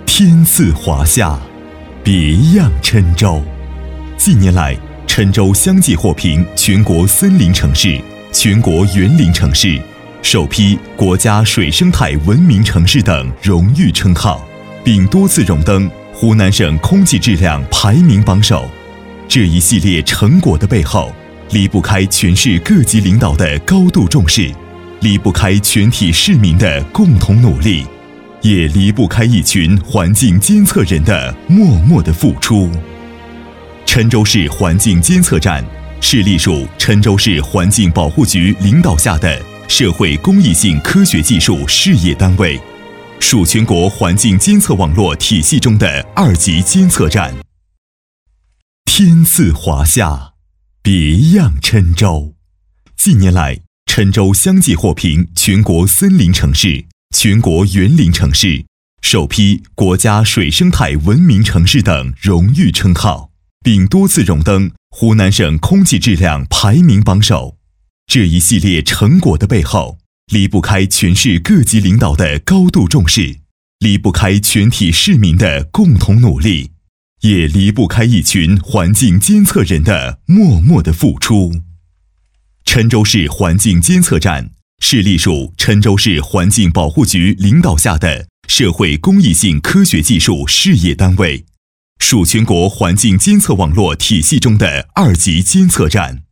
天赐华夏，别样郴州。近年来，郴州相继获评全国森林城市、全国园林城市，首批国家水生态文明城市等荣誉称号，并多次荣登湖南省空气质量排名榜首。这一系列成果的背后，离不开全市各级领导的高度重视，离不开全体市民的共同努力，也离不开一群环境监测人的默默的付出。郴州市环境监测站是隶属郴州市环境保护局领导下的社会公益性科学技术事业单位，属全国环境监测网络体系中的2级监测站。天赐华夏，别样郴州。近年来，郴州相继获评全国森林城市、全国园林城市，首批国家水生态文明城市等荣誉称号，并多次荣登湖南省空气质量排名榜首。这一系列成果的背后，离不开全市各级领导的高度重视，离不开全体市民的共同努力，也离不开一群环境监测人的默默的付出。郴州市环境监测站是隶属郴州市环境保护局领导下的社会公益性科学技术事业单位，属全国环境监测网络体系中的2级监测站。